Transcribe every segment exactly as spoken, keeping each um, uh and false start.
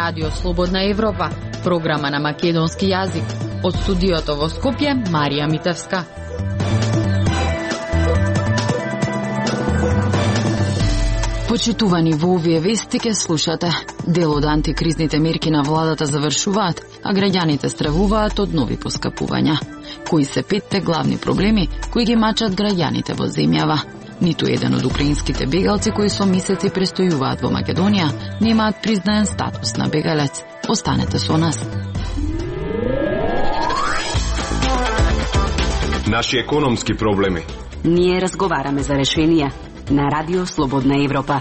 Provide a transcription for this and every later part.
Радио Слободна Европа, програма на македонски јазик. Од студиото во Скопје, Марија Митевска. Почитувани, во овие вести ке слушате. Дел од антикризните мерки на владата завршуваат, а граѓаните стравуваат од нови поскапувања. Кои се петте главни проблеми кои ги мачат граѓаните во земјава? Ниту еден од украинските бегалци кои со месеци престојуваат во Македонија немаат признаен статус на бегалец. Останете со нас. Наши економски проблеми. Ние разговараме за решенија на Радио Слободна Европа.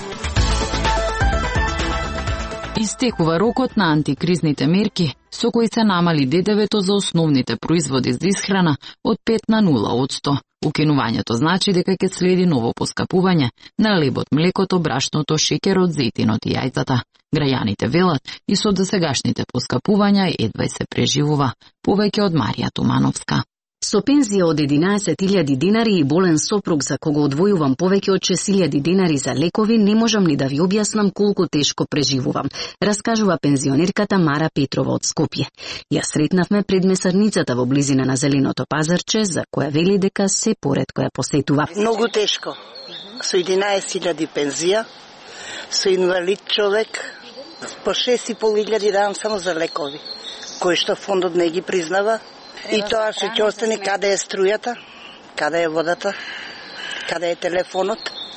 Истекува рокот на антикризните мерки, со кои се намали ДДВ-то за основните производи за исхрана од пет на нула одсто. Укинувањето значи дека ќе следи ново поскапување на лебот, млекото, брашното, шеќерот, зејтинот и јајцата. Граѓаните велат и со досегашните поскапувања едва се преживува. Повеќе од Марија Тумановска. Со пензија од единаесет илјади динари и болен сопруг за кого одвојувам повеќе од шест илјади динари за лекови, не можам ни да ви објаснам колку тешко преживувам, раскажува пензионерката Мара Петрова од Скопје. Ја сретнавме пред месарницата во близина на Зеленото пазарче, за која вели дека се поретко ја посетува. Многу тешко. Со единаесет илјади пензија, со инвалид човек, по шест и пол илјади давам само за лекови, кои што фондот не ги признава. И тоа што ќе остане каде е струјата, каде е водата, каде е телефонот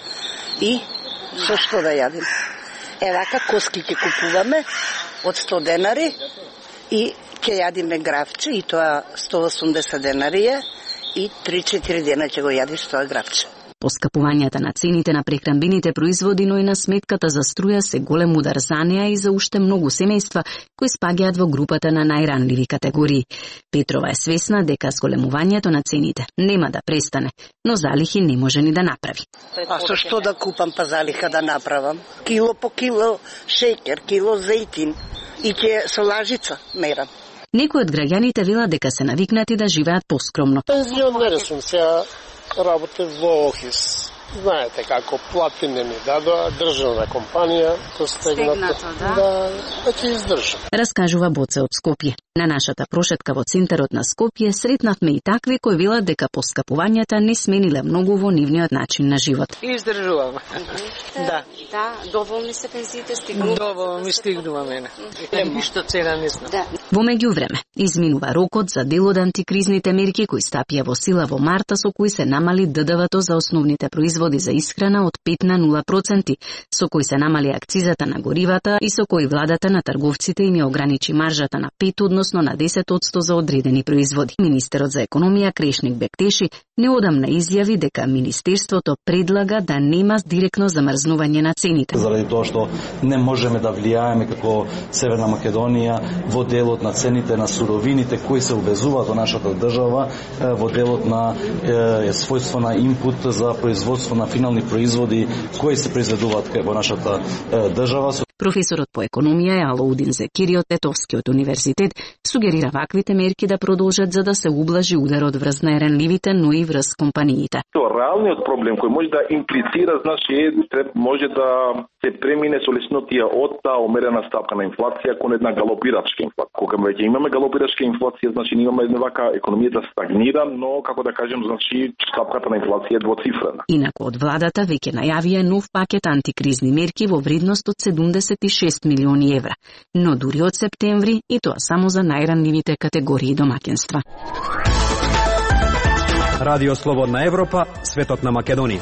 и со што да јадим. Е, вака коски ќе купуваме од сто денари и ќе јадиме гравче и тоа сто осумдесет денари е и три-четири дена ќе го јадиш тоа гравче. Поскапувањата на цените на прехранбените производи, но и на сметката за струја се голем удар за неа и за уште многу семејства кои спаѓаат во групата на најранливи категории. Петрова е свесна дека зголемувањето на цените нема да престане, но залихи не може ни да направи. А со што да купам па залиха да направам? Кило по кило шеќер, кило зејтин и ќе со лажица мерам. Некои од граѓаните велат дека се навикнати да живеат поскромно. Пензионер сум, сега работе во Охис. Знаете како плати не ми дадоа, државна компанија, то стегнато, да, да, да ќе издржам. Раскажува Боце од Скопје. На нашата прошетка во центарот на Скопје сретнавме и такви кои велат дека поскапувањата не смениле многу во нивниот начин на живот. Издржувам. Да. Да, доволни се пензиите стигнуваат. Доволно ми стигнува мене. Ништо цена не знам. Да. Во меѓувреме, изминува рокот за дел од антикризните мерки кои стапија во сила во марта, со кои се намали ДДВ-то за основните производи за исхрана од пет на нула проценти, со кои се намали акцизата на горивата и со кои владата на трговците им ја ограничи маржата на пет односно на десет одсто за одредени производи. Министерот за економија Крешник Бектеши неодамна изјави дека министерството предлага да нема директно замрзнување на цените. Заради тоа што не можеме да влијаеме како Северна Македонија во делот на цените на суровините кои се увезуваат во нашата држава, во делот на е, својство на инпут за производство на финални производи кои се произведуваат во нашата е, држава. Професорот по економија е Алоудин Зекири од Тетовскиот универзитет сугерира ваквите мерки да продолжат за да се ублажи ударот врз најранливите, но и врз компаниите. Реалниот проблем кој може да имплицира, значи може да се премине со леснотија од таа умерена стапка на инфлација кон една галопирачка инфлација. Кога веќе имаме галопирачка инфлација, значи имаме една вака економијата стагнира, но како да кажем, значи стапката на инфлација е двоцифрена. Инаку од владата веќе најавија нов пакет антикризни мерки во вредност од седумдесет и шест милиони евра, но дури од септември и тоа само за најранливите категории домаќинства. Радио Слободна Европа, светот на Македонија.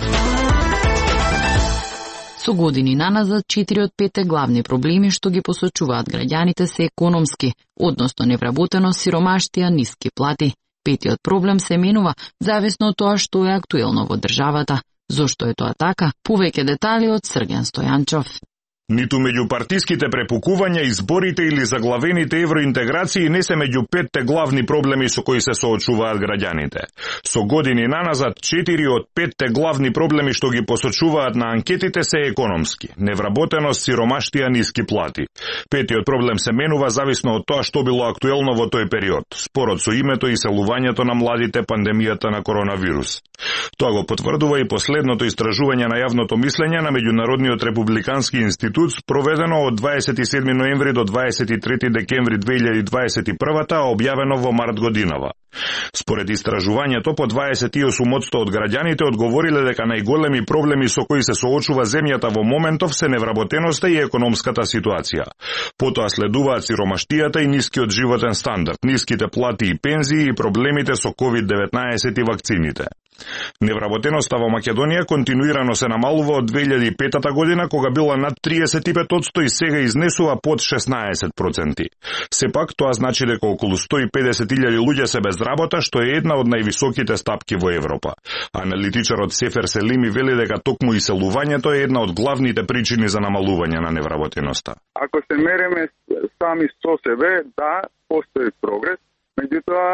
Со години наназад, четири од петте главни проблеми што ги посочуваат граѓаните се економски, односно невработено, сиромаштија, ниски плати. Петиот проблем се менува зависно од тоа што е актуелно во државата. Зошто е тоа така? Повеќе детали од Срген Стојанчов. Ниту меѓупартиските препукувања, изборите или заглавените евроинтеграции не се меѓу петте главни проблеми со кои се соочуваат граѓаните. Со години наназад, четири од петте главни проблеми што ги посочуваат на анкетите се економски. Невработеност, сиромаштија, ниски плати. Петиот проблем се менува зависно од тоа што било актуелно во тој период. Спорот со името и селувањето на младите, пандемијата на коронавирус. Тоа го потврдува и последното истражување на јавното мислење на Меѓународниот републикански институт институт проведено од дваесет и седми ноември до дваесет и трети декември две илјади дваесет и прва, а објавено во март годинава. Според истражувањето, по дваесет и осум одсто од граѓаните одговориле дека најголеми проблеми со кои се соочува земјата во моментов се невработеноста и економската ситуација. Потоа следуваат сиромаштијата и нискиот животен стандард, ниските плати и пензии и проблемите со ковид деветнаесет и вакцините. Невработеноста во Македонија континуирано се намалува од две илјади и петата година, кога била над триесет и пет одсто и сега изнесува под шеснаесет проценти. Сепак, тоа значи дека околу сто и педесет илјади луѓе се без работа, што е една од највисоките стапки во Европа. Аналитичарот Сефер Селими вели дека токму иселувањето е една од главните причини за намалување на невработеноста. Ако се мериме сами со себе, да, постои прогрес. Меѓутоа,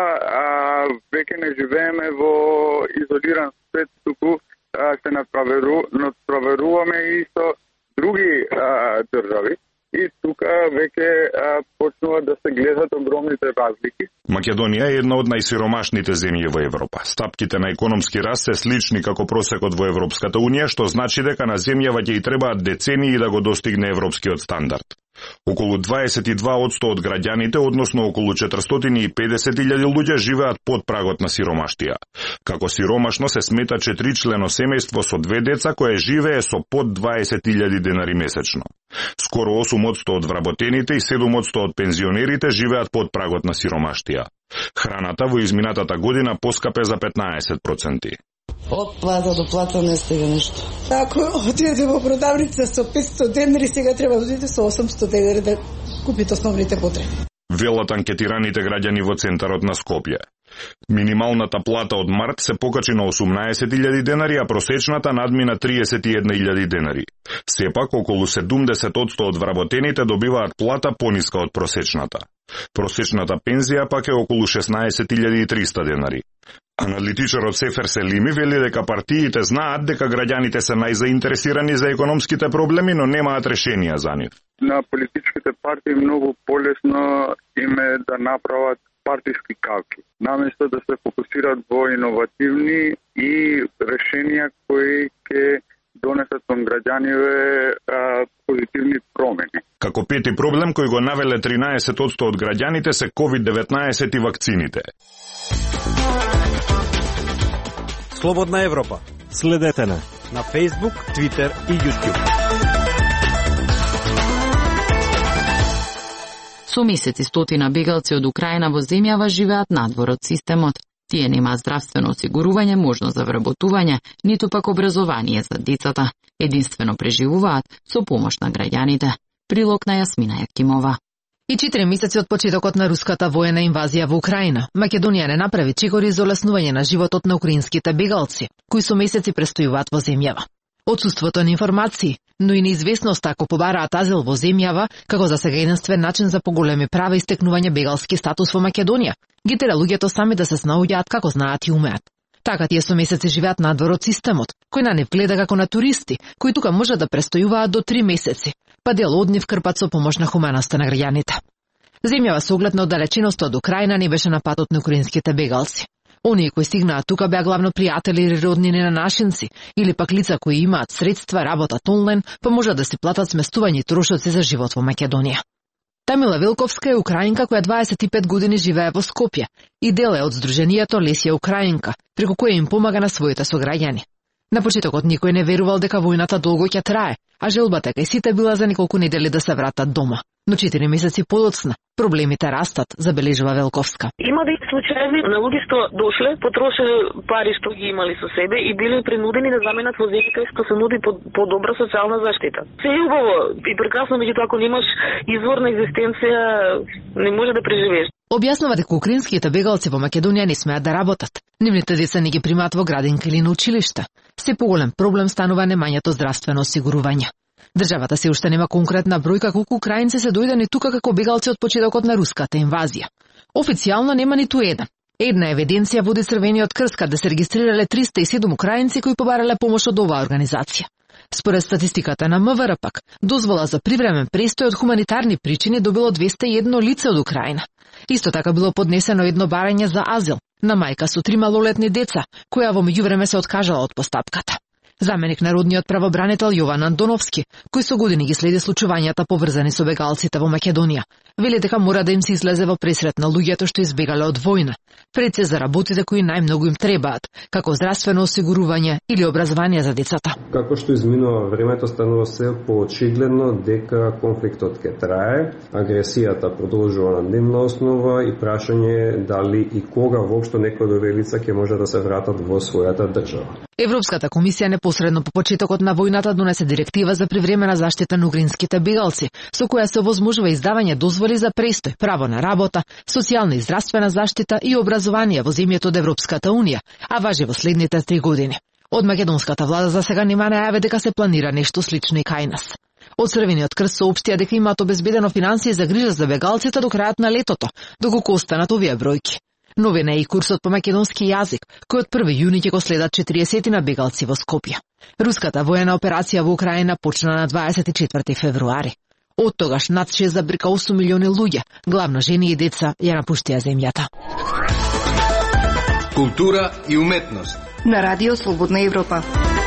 веќе не живееме во изолиран свет, туку се надпроверуваме и со други а, држави. И тука веќе почнува да се гледат огромните разлики. Македонија е една од најсиромашните земји во Европа. Стапките на економски раст се слични како просекот во Европската унија, што значи дека на земјава ќе и требаат децении да го достигне европскиот стандард. Околу дваесет и два одсто од граѓаните, односно околу четиристотини и педесет илјади луѓе живеат под прагот на сиромаштија. Како сиромашно се смета четиричлено семејство со две деца кое живее со под дваесет илјади денари месечно. Скоро осум одсто од вработените и седум одсто од пензионерите живеат под прагот на сиромаштија. Храната во изминатата година поскапе за петнаесет проценти. Од плата до плата не стига нешто. Ако отидете во продавница со петсто денари, сега треба да отидете со осумсто денари да купите основните потреби. Велат анкетираните граѓани во центарот на Скопје. Минималната плата од март се покачи на осумнаесет илјади денари, а просечната надмина триесет и една илјади денари. Сепак, околу седумдесет одсто од вработените добиваат плата пониска од просечната. Просечната пензија пак е околу шеснаесет илјади и триста денари. Аналитичарот Сефер Селими вели дека партиите знаат дека граѓаните се најзаинтересирани за економските проблеми, но немаат решенија за нив. На политичките партии многу полесно им е да направат партиски калки, наместо да се фокусираат во иновативни и решенија кои ќе донесат кон граѓаниве позитивни промени. Како пети проблем кој го навеле тринаесет одсто од граѓаните се ковид деветнаесет и вакцините. Слободна Европа. Следете на на Facebook, Twitter и YouTube. Со месеци стотина бегалци од Украина во земјава живеат надвор од системот. Тие немаат здравствено осигурување, можност за вработување, ниту пак образование за децата. Единствено преживуваат со помош на граѓаните. Прилог на Јасмина Јакимова. И четири месеци од почетокот на руската воена инвазија во Украина, Македонија не направи чекори за олеснување на животот на украинските бегалци, кои со месеци престојуваат во земјава. Отсуството на информации, но и неизвестност ако побараат азил во земјава, како за сега единствен начин за поголеми права и стекнување бегалски статус во Македонија, ги тера луѓето сами да се снаоѓаат како знаат и умеат. Така тие со месеци живеат надвор од системот, кој на нив гледа како на туристи, кои тука можат да престојуваат до три месеци, па дел од нив крпат со помош на хуманоста на граѓаните. Земјава со оглед на оддалеченоста од Украина не беше на патот на украинските бегалци. Оние кои стигнаат тука беа главно пријатели или роднини на нашинци, или пак лица кои имаат средства, работат онлайн, па можат да си платат сместување и трошоци за живот во Македонија. Тамила Вилковска е украинка која дваесет и пет години живее во Скопје и дел е од здруженијето Лесија Украинка, преку која им помага на своите сограѓани. На почетокот никој не верувал дека војната долго ќе трае, а желбата кај сите била за неколку недели да се вратат дома. Но четири месеци подоцна проблемите растат, забележува Велковска. Има да и случаеви на луѓе што дошле, потрошиле пари што ги имали со себе и биле принудени да заменат во земји кај што се нуди подобра социјална заштита. Се е убаво и прекрасно, меѓутоа ако немаш извор на екзистенција, не може да преживееш. Објаснува дека украинските бегалци во Македонија не смеат да работат. Нивните деца не ги примаат во градинка или на училишта. Се поголем проблем станува немањето здравствено осигурување. Државата се уште нема конкретна бројка колку украинци се дојдени тука како бегалци од почетокот на руската инвазија. Официјално нема ниту еден. Една евиденција води Црвениот крст каде се регистрирале триста и седум украинци кои побарале помош од оваа организација. Според статистиката на МВР пак, дозвола за привремен престој од хуманитарни причини добило двесте и едно лице од Украина. Исто така било поднесено едно барање за азил на мајка со три малолетни деца, која во меѓувреме се откажала од постапката. Заменик народниот правобранител Јован Антоновски, кој со години ги следи случувањата поврзани со бегалците во Македонија, вели дека мора да им се излезе во пресрет на луѓето што избегале од војна, пред се за работите кои најмногу им требаат, како здравствено осигурување или образование за децата. Како што изминува времето, станува се поочигледно дека конфликтот ќе трае, агресијата продолжува на дневна основа и прашање дали и кога воопшто некој од овие лица ќе може да се вратат во својата држава. Европската комисија непосредно по почетокот на војната донесе директива за привремена заштита на украинските бегалци, со која се овозможува издавање дозволи за престој, право на работа, социјална и здравствена заштита и образование во земјите од Европската унија, а важи во следните три години. Од македонската влада за сега нема најаве дека се планира нешто слично и кај нас. Од Црвениот крст соопштија дека имаат обезбедено финансии за грижа за бегалците до крајот на летото, доколку останат овие бројки. Новин е и курсот по македонски јазик, кој од први јуни ќе го следат четириесет на бегалци во Скопје. Руската воена операција во Украина почна на дваесет и четврти февруари. Од тогаш над шест зарез осум милиони луѓе, главно жени и деца, ја напуштија земјата. Култура и уметност на Радио Слободна Европа.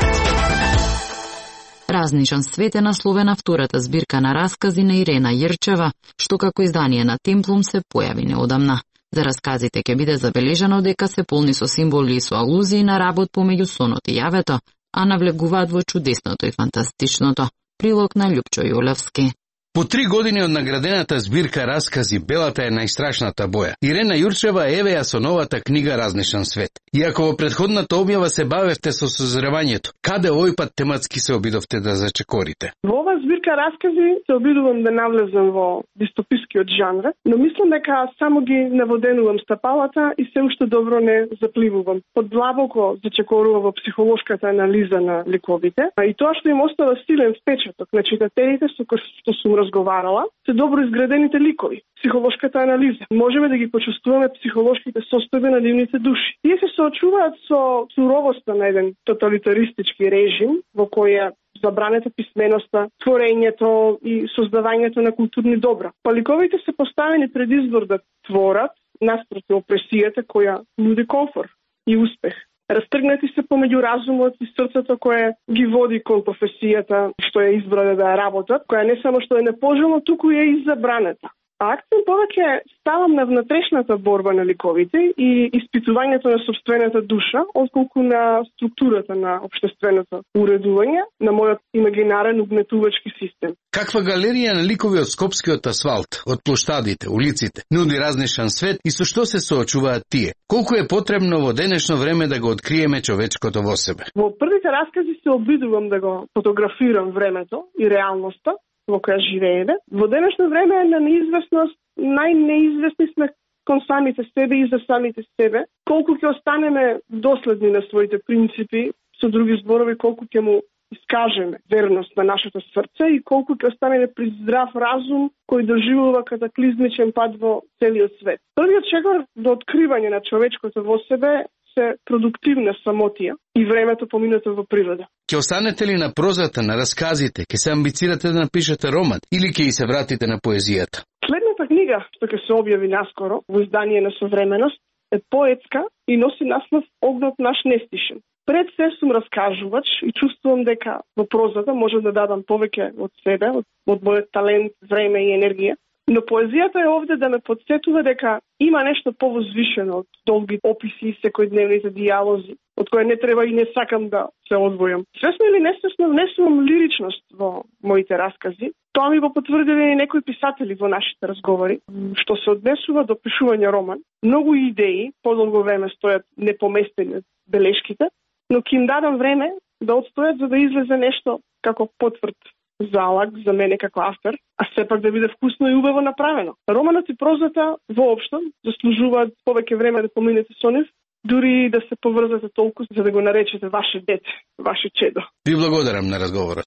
Разнишан свет е насловена втората збирка на раскази на Ирена Јерчева, што како издание на Темплум се појави неодамна. За расказите ќе биде забележано дека се полни со символи и со алузии на работ помеѓу сонот и јавето, а навлегуваат во чудесното и фантастичното. Прилог на Љупчо Јолевски. По три години од наградената збирка раскази Белата е најстрашната боја, Ирена Јурчева еве ја со новата книга Разнишан свет. Иако во предходната објава се бавевте со созревањето, каде овој пат тематски се обидовте да зачекорите? Во оваа збирка раскази се обидувам да навлезам во дистопискиот жанр, но мислам дека само ги наводенувам стапалата и се уште добро не запливувам. Поддлабоко зачекорувам во психолошката анализа на ликовите, а и тоа што им остава силен впечаток на читателите со кои што сум разговарала, се добро изградените ликови. Психолошката анализа. Можеме да ги почувствуваме психолошките состојби на нивните души. Тие се соочуваат со суровоста на еден тоталитаристички режим во која забранета писменоста, творењето и создавањето на културни добра. Паликовите се поставени пред избор да творат наспроти опресијата која нуди комфор и успех. Растргнати се помеѓу разумот и срцето кое ги води кон професијата што ја избрале да ја работат, која не само што е непожелна, туку е и забранета. А акцент повеќе ставам на внатрешната борба на ликовите и испитувањето на собствената душа, отколку на структурата на општественото уредување на мојот имагинарен угнетувачки систем. Каква галерија на ликови од скопскиот асфалт, од плоштадите, улиците, нуди разнишан свет и со што се соочуваат тие? Колку е потребно во денешно време да го откриеме човечкото во себе? Во првите раскази се обидувам да го фотографирам времето и реалноста во која живееме. Во денешно време на неизвестност, најнеизвестни сме кон самите себе и за самите себе. Колку ќе останеме доследни на своите принципи, со други зборови, колку ќе му искажеме верност на нашето срце и колку ќе останеме при здрав разум кој доживува катаклизмичен пат во целиот свет. Првиот чекор до откривање на човечкото во себе се продуктивна самотија и времето поминато во природа. Ќе останете ли на прозата, на расказите, ќе се амбицирате да напишете роман или ќе и се вратите на поезијата? Следната книга, што ќе се објави наскоро во издание на Современост, е поетска и носи наслов Огнот наш не стишен. Пред се сум раскажувач и чувствувам дека во прозата може да дадам повеќе од себе, од, од мојот талент, време и енергија. Но поезијата е овде да ме подсетува дека има нешто повозвишено од долги описи и секојдневните дијалози, од кои не треба и не сакам да се одвојам. Свесно или несвесно внесувам лиричност во моите раскази. Тоа ми го потврдиле и некои писатели во нашите разговори, што се однесува до пишување роман. Многу идеи подолго време стојат непоместени од белешките, но ќе им дадам време да отстојат за да излезе нешто како потврд залог за мене како автор, а сепак да биде вкусно и убаво направено. Романот и прозата воопшто заслужуваат повеќе време да поминете со нив, дури да се поврзате толку за да го наречете ваше дете, ваше чедо. Ви благодарам на разговорот.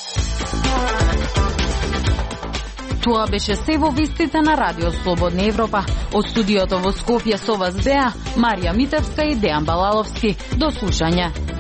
Тоа беше се во вестите на Радио Слободна Европа. Од студиото во Скопје со вас беа Марија Митевска и Дејан Балаловски. До слушање.